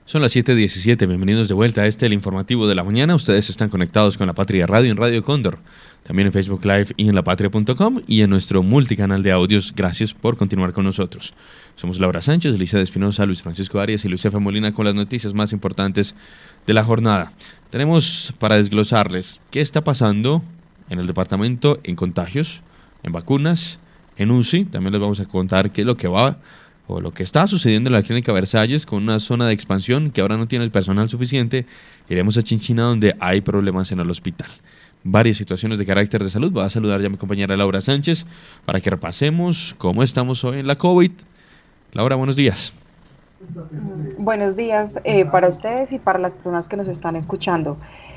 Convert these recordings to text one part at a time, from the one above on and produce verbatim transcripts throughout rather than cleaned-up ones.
Son las siete diecisiete, bienvenidos de vuelta a este, el informativo de la mañana. Ustedes están conectados con La Patria Radio en Radio Cóndor, también en Facebook Live y en la patria punto com y en nuestro multicanal de audios. Gracias por continuar con nosotros. Somos Laura Sánchez, Elisa de Espinosa, Luis Francisco Arias y Lucefa Molina con las noticias más importantes de la jornada. Tenemos para desglosarles qué está pasando en el departamento en contagios, en vacunas, en U C I. También les vamos a contar qué es lo que va o lo que está sucediendo en la Clínica Versalles con una zona de expansión que ahora no tiene el personal suficiente. Iremos a Chinchina, donde hay problemas en el hospital. Varias situaciones de carácter de salud. Voy a saludar ya a mi compañera Laura Sánchez para que repasemos cómo estamos hoy en la COVID. Laura, buenos días. Buenos días eh, para ustedes y para las personas que nos están escuchando.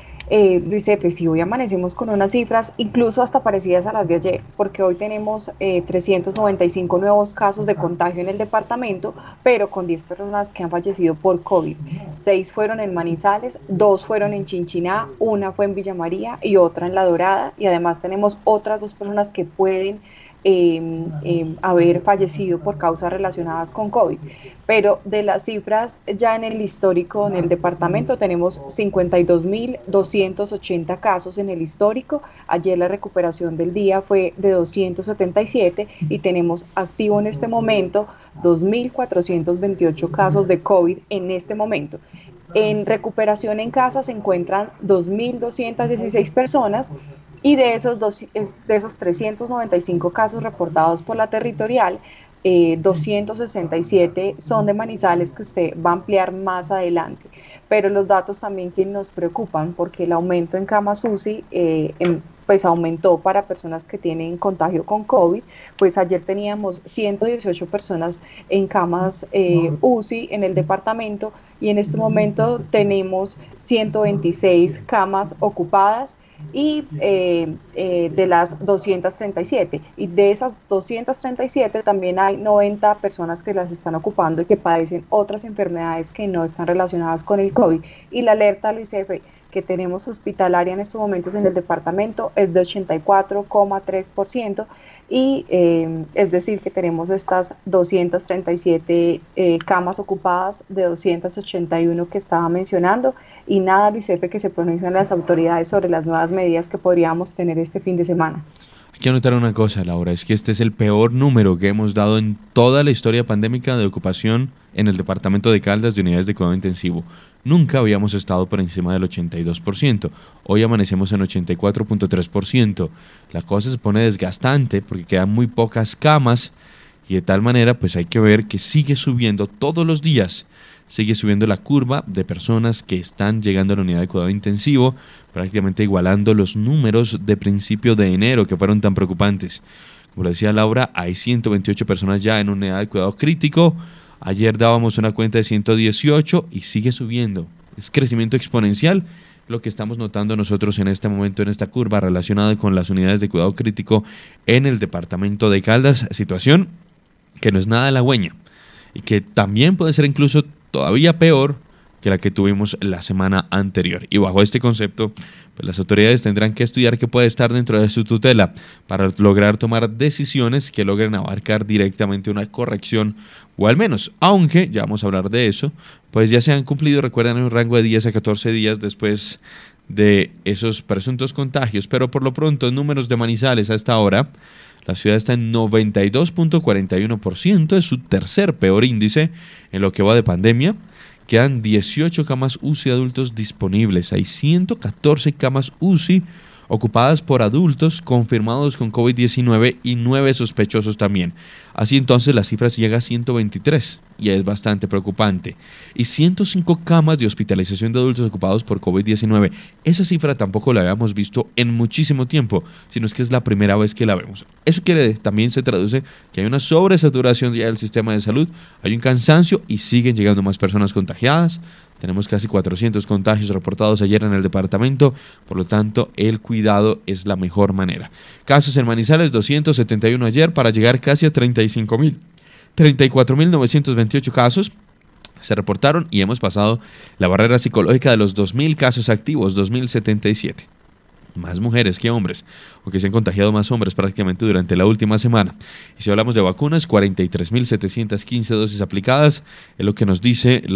Eh, Luis Efe, si hoy amanecemos con unas cifras incluso hasta parecidas a las de ayer, porque hoy tenemos eh, trescientos noventa y cinco nuevos casos de contagio en el departamento, pero con diez personas que han fallecido por COVID. seis fueron en Manizales, dos fueron en Chinchiná, una fue en Villa María y otra en La Dorada, y además tenemos otras dos personas que pueden Eh, eh, haber fallecido por causas relacionadas con COVID. Pero de las cifras ya en el histórico, en el departamento tenemos cincuenta y dos mil doscientos ochenta casos en el histórico. Ayer la recuperación del día fue de doscientos setenta y siete y tenemos activo en este momento dos mil cuatrocientos veintiocho casos de COVID en este momento. En recuperación en casa se encuentran dos mil doscientas dieciséis personas. Y de esos, dos, de esos trescientos noventa y cinco casos reportados por la territorial, eh, doscientos sesenta y siete son de Manizales, que usted va a ampliar más adelante. Pero los datos también que nos preocupan, porque el aumento en camas U C I eh, en, pues aumentó para personas que tienen contagio con COVID. Pues ayer teníamos ciento dieciocho personas en camas eh, U C I en el departamento y en este momento tenemos ciento veintiséis camas ocupadas. Y eh, eh, de las doscientas treinta y siete, y de esas doscientas treinta y siete también hay noventa personas que las están ocupando y que padecen otras enfermedades que no están relacionadas con el COVID. Y la alerta, Luis Efe, que tenemos hospitalaria en estos momentos en el departamento es de ochenta y cuatro coma tres por ciento, y eh, es decir que tenemos estas doscientas treinta y siete eh, camas ocupadas de doscientas ochenta y uno que estaba mencionando. Y nada, Luis Efe, que se pronuncian las autoridades sobre las nuevas medidas que podríamos tener este fin de semana. Hay que anotar una cosa, Laura, es que este es el peor número que hemos dado en toda la historia pandémica de ocupación en el departamento de Caldas de unidades de cuidado intensivo. Nunca habíamos estado por encima del ochenta y dos por ciento. Hoy amanecemos en ochenta y cuatro punto tres por ciento. La cosa se pone desgastante porque quedan muy pocas camas y de tal manera pues hay que ver que sigue subiendo todos los días. Sigue subiendo la curva de personas que están llegando a la unidad de cuidado intensivo, prácticamente igualando los números de principio de enero que fueron tan preocupantes. Como lo decía Laura, hay ciento veintiocho personas ya en unidad de cuidado crítico. Ayer dábamos una cuenta de ciento dieciocho y sigue subiendo. Es crecimiento exponencial lo que estamos notando nosotros en este momento en esta curva relacionada con las unidades de cuidado crítico en el departamento de Caldas. Situación que no es nada halagüeña y que también puede ser incluso todavía peor que la que tuvimos la semana anterior. Y bajo este concepto, pues las autoridades tendrán que estudiar qué puede estar dentro de su tutela para lograr tomar decisiones que logren abarcar directamente una corrección, o al menos, aunque ya vamos a hablar de eso, pues ya se han cumplido, recuerdan, un rango de diez a catorce días después de esos presuntos contagios. Pero por lo pronto, en números de Manizales a esta hora, la ciudad está en noventa y dos punto cuarenta y uno por ciento, es su tercer peor índice en lo que va de pandemia. Quedan dieciocho camas U C I adultos disponibles, hay ciento catorce camas U C I ocupadas por adultos confirmados con COVID diecinueve y nueve sospechosos también. Así entonces la cifra llega a ciento veintitrés y es bastante preocupante. Y ciento cinco camas de hospitalización de adultos ocupados por COVID diecinueve. Esa cifra tampoco la habíamos visto en muchísimo tiempo, sino es que es la primera vez que la vemos. Eso quiere, también se traduce que hay una sobresaturación ya del sistema de salud, hay un cansancio y siguen llegando más personas contagiadas. Tenemos casi cuatrocientos contagios reportados ayer en el departamento, por lo tanto, el cuidado es la mejor manera. Casos en Manizales, doscientos setenta y uno ayer para llegar casi a treinta y cinco mil. treinta y cuatro mil novecientos veintiocho casos se reportaron y hemos pasado la barrera psicológica de los dos mil casos activos, dos mil setenta y siete. Más mujeres que hombres, o que se han contagiado más hombres prácticamente durante la última semana. Y si hablamos de vacunas, cuarenta y tres mil setecientas quince dosis aplicadas, es lo que nos dice la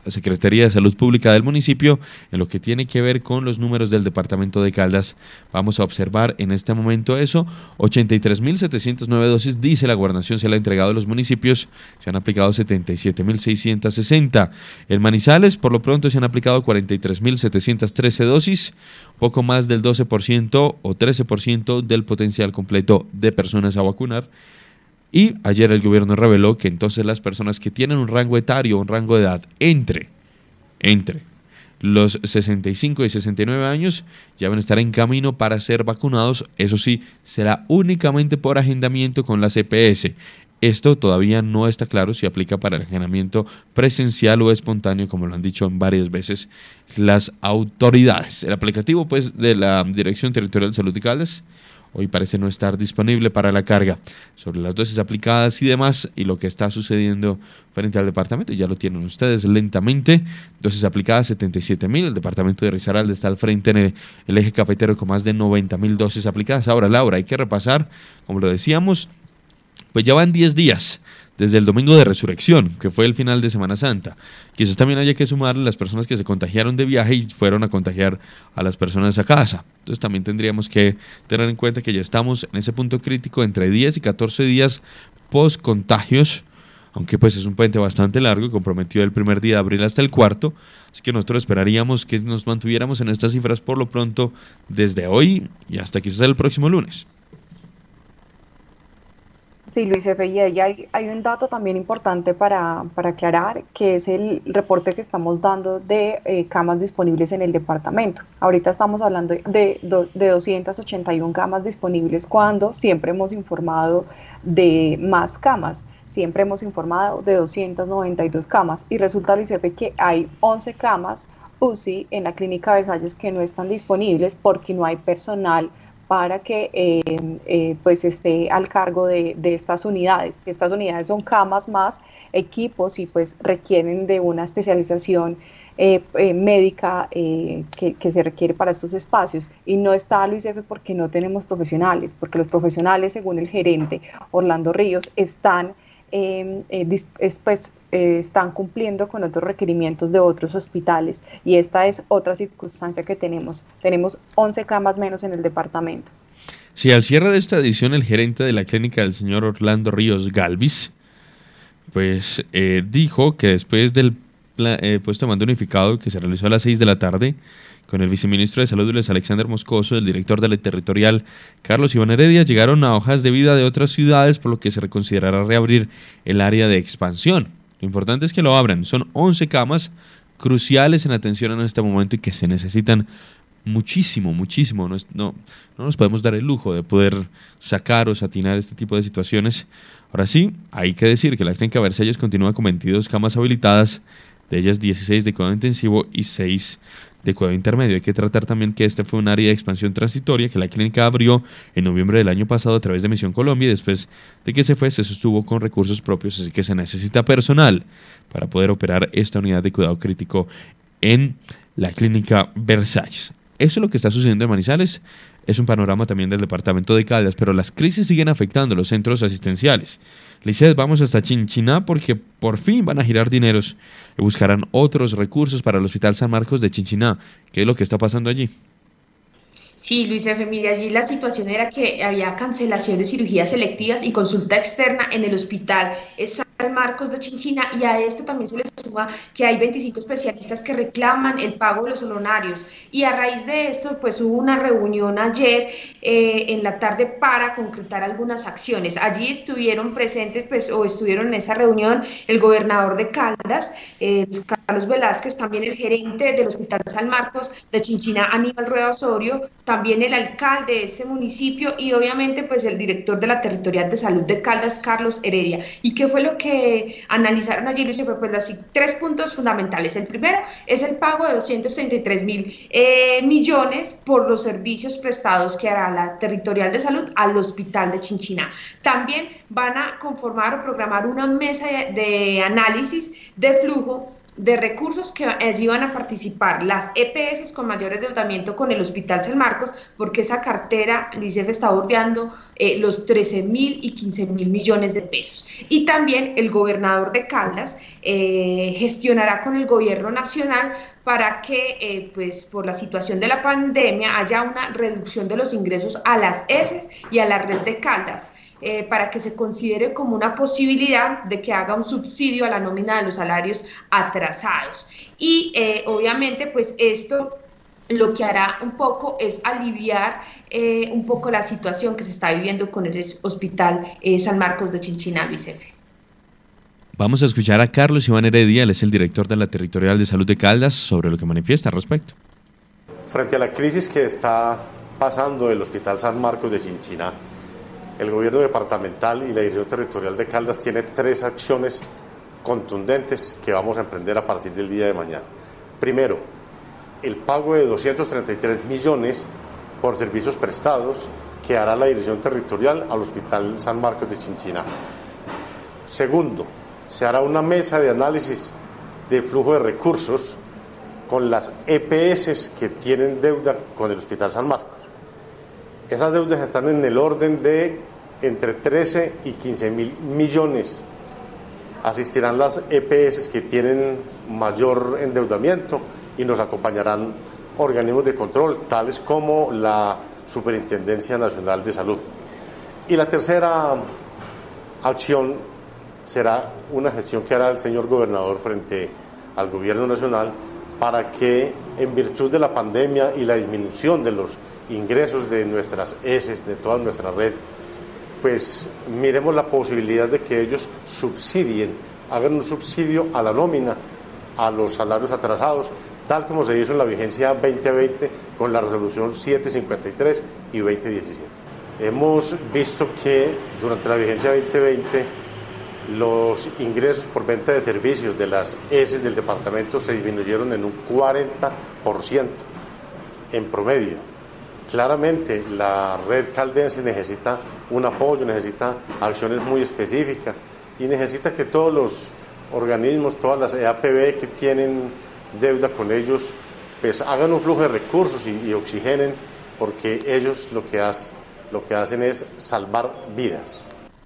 la Secretaría de Salud Pública del municipio en lo que tiene que ver con los números del departamento de Caldas. Vamos a observar en este momento eso, ochenta y tres mil setecientas nueve dosis, dice la gobernación, se le ha entregado a los municipios, se han aplicado setenta y siete mil seiscientas sesenta. En Manizales, por lo pronto, se han aplicado cuarenta y tres mil setecientas trece dosis, poco más del doce por ciento o trece por ciento del potencial completo de personas a vacunar. Y ayer el gobierno reveló que entonces las personas que tienen un rango etario, un rango de edad entre, entre los sesenta y cinco y sesenta y nueve años ya van a estar en camino para ser vacunados. Eso sí, será únicamente por agendamiento con la C P S. Esto todavía no está claro si aplica para el agendamiento presencial o espontáneo, como lo han dicho varias veces las autoridades. El aplicativo pues, de la Dirección Territorial de Salud de Caldas hoy parece no estar disponible para la carga sobre las dosis aplicadas y demás, y lo que está sucediendo frente al departamento, ya lo tienen ustedes lentamente. Dosis aplicadas setenta y siete mil, el departamento de Risaralda está al frente en el, el eje cafetero con más de noventa mil dosis aplicadas. Ahora, Laura, hay que repasar, como lo decíamos, pues ya van diez días desde el domingo de Resurrección, que fue el final de Semana Santa. Quizás también haya que sumar las personas que se contagiaron de viaje y fueron a contagiar a las personas a casa. Entonces también tendríamos que tener en cuenta que ya estamos en ese punto crítico entre diez y catorce días post contagios, aunque pues es un puente bastante largo y comprometió el primer día de abril hasta el cuarto, así que nosotros esperaríamos que nos mantuviéramos en estas cifras por lo pronto desde hoy y hasta quizás el próximo lunes. Sí, Luis F. Y ahí hay, hay un dato también importante para, para aclarar, que es el reporte que estamos dando de eh, camas disponibles en el departamento. Ahorita estamos hablando de, de, de doscientas ochenta y una camas disponibles, cuando siempre hemos informado de más camas. Siempre hemos informado de doscientas noventa y dos camas, y resulta, Luis F., que hay once camas U C I en la Clínica Versalles que no están disponibles porque no hay personal para que eh, eh, pues esté al cargo de, de estas unidades. Estas unidades son camas más equipos y pues requieren de una especialización eh, eh, médica eh, que, que se requiere para estos espacios. Y no está, Luis F., porque no tenemos profesionales, porque los profesionales, según el gerente Orlando Ríos, están Eh, eh, pues, eh, están cumpliendo con otros requerimientos de otros hospitales, y esta es otra circunstancia que tenemos. Tenemos once camas menos en el departamento. Sí, al cierre de esta edición, el gerente de la clínica, el señor Orlando Ríos Galvis, pues eh, dijo que después del eh, puesto de mando unificado que se realizó a las seis de la tarde, con el viceministro de Salud, Luis Alexander Moscoso, el director de la territorial, Carlos Iván Heredia, llegaron a hojas de vida de otras ciudades, por lo que se reconsiderará reabrir el área de expansión. Lo importante es que lo abran. Son once camas cruciales en atención en este momento y que se necesitan muchísimo, muchísimo. No, es, no, no nos podemos dar el lujo de poder sacar o satinar este tipo de situaciones. Ahora sí, hay que decir que la clínica Versalles continúa con veintidós camas habilitadas, de ellas dieciséis de cuidado intensivo y seis de cuidado intermedio. Hay que tratar también que este fue un área de expansión transitoria que la clínica abrió en noviembre del año pasado a través de Misión Colombia, y después de que se fue se sostuvo con recursos propios, así que se necesita personal para poder operar esta unidad de cuidado crítico en la clínica Versalles. Eso es lo que está sucediendo en Manizales. Es un panorama también del departamento de Caldas, pero las crisis siguen afectando los centros asistenciales. Licet, vamos hasta Chinchiná porque por fin van a girar dineros y buscarán otros recursos para el Hospital San Marcos de Chinchiná. ¿Qué es lo que está pasando allí? Sí, Luis F., mire, allí la situación era que había cancelación de cirugías selectivas y consulta externa en el Hospital San Marcos de Chinchiná, y a esto también se le suma que hay veinticinco especialistas que reclaman el pago de los honorarios, y a raíz de esto pues hubo una reunión ayer eh, en la tarde para concretar algunas acciones. Allí estuvieron presentes pues o estuvieron en esa reunión el gobernador de Caldas, eh, Carlos Velázquez, también el gerente del Hospital San Marcos de Chinchiná, Aníbal Rueda Osorio, también el alcalde de este municipio y obviamente pues el director de la Territorial de Salud de Caldas, Carlos Heredia. ¿Y qué fue lo que analizaron allí, Luis? Pues las tres puntos fundamentales. El primero es el pago de doscientos treinta y tres mil eh, millones por los servicios prestados que hará la Territorial de Salud al Hospital de Chinchiná. También van a conformar o programar una mesa de, de análisis de flujo de recursos que allí van a participar las E P S con mayor endeudamiento con el Hospital San Marcos, porque esa cartera, Luis F., está bordeando eh, los trece mil y quince mil millones de pesos. Y también el gobernador de Caldas eh, gestionará con el gobierno nacional para que, eh, pues, por la situación de la pandemia, haya una reducción de los ingresos a las E S y a la red de Caldas. Eh, para que se considere como una posibilidad de que haga un subsidio a la nómina de los salarios atrasados. Y eh, obviamente pues esto lo que hará un poco es aliviar eh, un poco la situación que se está viviendo con el Hospital eh, San Marcos de Chinchina, Luis F. Vamos a escuchar a Carlos Iván Heredia, él es el director de la Territorial de Salud de Caldas, sobre lo que manifiesta al respecto. Frente a la crisis que está pasando el Hospital San Marcos de Chinchina, el gobierno departamental y la dirección territorial de Caldas tiene tres acciones contundentes que vamos a emprender a partir del día de mañana. Primero, el pago de doscientos treinta y tres millones por servicios prestados que hará la dirección territorial al Hospital San Marcos de Chinchina. Segundo, se hará una mesa de análisis de flujo de recursos con las E P S que tienen deuda con el Hospital San Marcos. Esas deudas están en el orden de entre trece y quince mil millones. Asistirán las E P S que tienen mayor endeudamiento y nos acompañarán organismos de control, tales como la Superintendencia Nacional de Salud. Y la tercera acción será una gestión que hará el señor gobernador frente al gobierno nacional para que, en virtud de la pandemia y la disminución de los ingresos de nuestras E S, de toda nuestra red, pues miremos la posibilidad de que ellos subsidien, hagan un subsidio a la nómina, a los salarios atrasados, tal como se hizo en la vigencia veinte veinte con la resolución setecientos cincuenta y tres y veinte diecisiete. Hemos visto que durante la vigencia veinte veinte los ingresos por venta de servicios de las E S del departamento se disminuyeron en un cuarenta por ciento en promedio. Claramente la red caldense necesita un apoyo, necesita acciones muy específicas y necesita que todos los organismos, todas las E A P B que tienen deuda con ellos, pues hagan un flujo de recursos y, y oxigenen, porque ellos lo que, hace, lo que hacen es salvar vidas.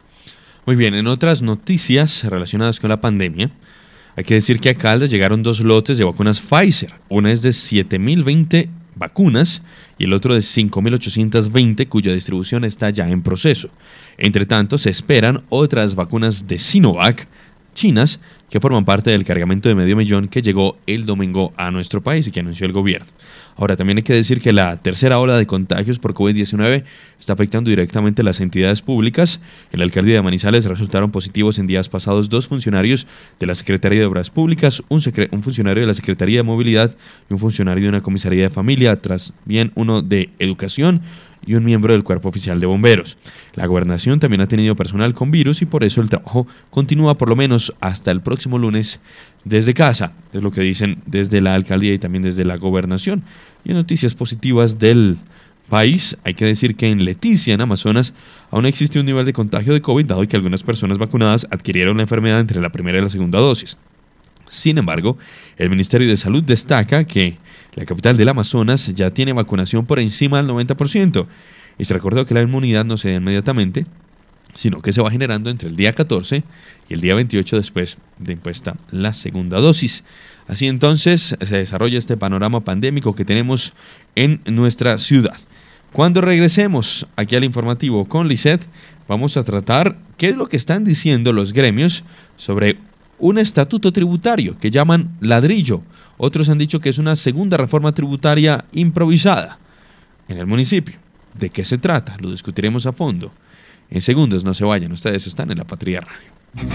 Muy bien, en otras noticias relacionadas con la pandemia, hay que decir que a Caldas llegaron dos lotes de vacunas Pfizer. Una es de siete mil veinte vacunas y el otro de cinco mil ochocientos veinte, cuya distribución está ya en proceso. Entre tanto, se esperan otras vacunas de Sinovac chinas que forman parte del cargamento de medio millón que llegó el domingo a nuestro país y que anunció el gobierno. Ahora, también hay que decir que la tercera ola de contagios por COVID diecinueve está afectando directamente a las entidades públicas. En la alcaldía de Manizales resultaron positivos en días pasados dos funcionarios de la Secretaría de Obras Públicas, un, secre- un funcionario de la Secretaría de Movilidad y un funcionario de una comisaría de familia, tras bien uno de Educación y un miembro del Cuerpo Oficial de Bomberos. La gobernación también ha tenido personal con virus y por eso el trabajo continúa por lo menos hasta el próximo lunes desde casa, es lo que dicen desde la alcaldía y también desde la gobernación. Y en noticias positivas del país, hay que decir que en Leticia, en Amazonas, aún existe un nivel de contagio de COVID, dado que algunas personas vacunadas adquirieron la enfermedad entre la primera y la segunda dosis. Sin embargo, el Ministerio de Salud destaca que la capital del Amazonas ya tiene vacunación por encima del noventa por ciento y se recordó que la inmunidad no se da inmediatamente, sino que se va generando entre el día catorce y el día veintiocho después de impuesta la segunda dosis. Así entonces se desarrolla este panorama pandémico que tenemos en nuestra ciudad. Cuando regresemos aquí al informativo con Lisette, vamos a tratar qué es lo que están diciendo los gremios sobre un estatuto tributario que llaman ladrillo. Otros han dicho que es una segunda reforma tributaria improvisada en el municipio. ¿De qué se trata? Lo discutiremos a fondo. En segundos, no se vayan, ustedes están en La Patria Radio.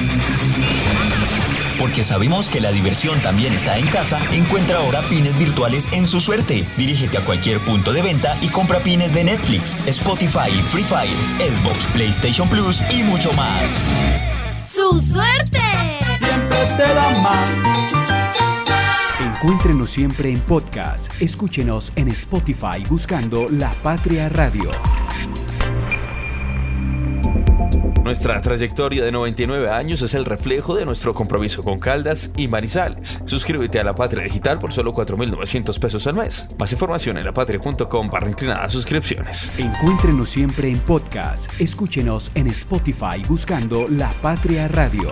Porque sabemos que la diversión también está en casa, encuentra ahora pines virtuales en Su Suerte. Dirígete a cualquier punto de venta y compra pines de Netflix, Spotify, Free Fire, Xbox, PlayStation Plus y mucho más. ¡Su Suerte! Siempre te da más. Encuéntrenos siempre en podcast. Escúchenos en Spotify buscando La Patria Radio. Nuestra trayectoria de noventa y nueve años es el reflejo de nuestro compromiso con Caldas y Manizales. Suscríbete a La Patria Digital por solo cuatro mil novecientos pesos al mes. Más información en lapatria punto com barra inclinada suscripciones. Encuéntrenos siempre en podcast. Escúchenos en Spotify buscando La Patria Radio.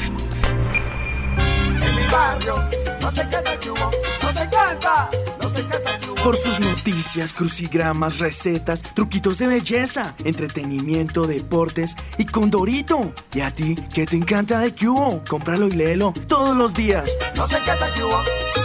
En mi barrio no se canta chubo, no se canta, no se canta chubo. Por sus noticias, crucigramas, recetas, truquitos de belleza, entretenimiento, deportes y Condorito. ¿Y a ti qué te encanta de Cubo? Cómpralo y léelo todos los días. No se canta chubo.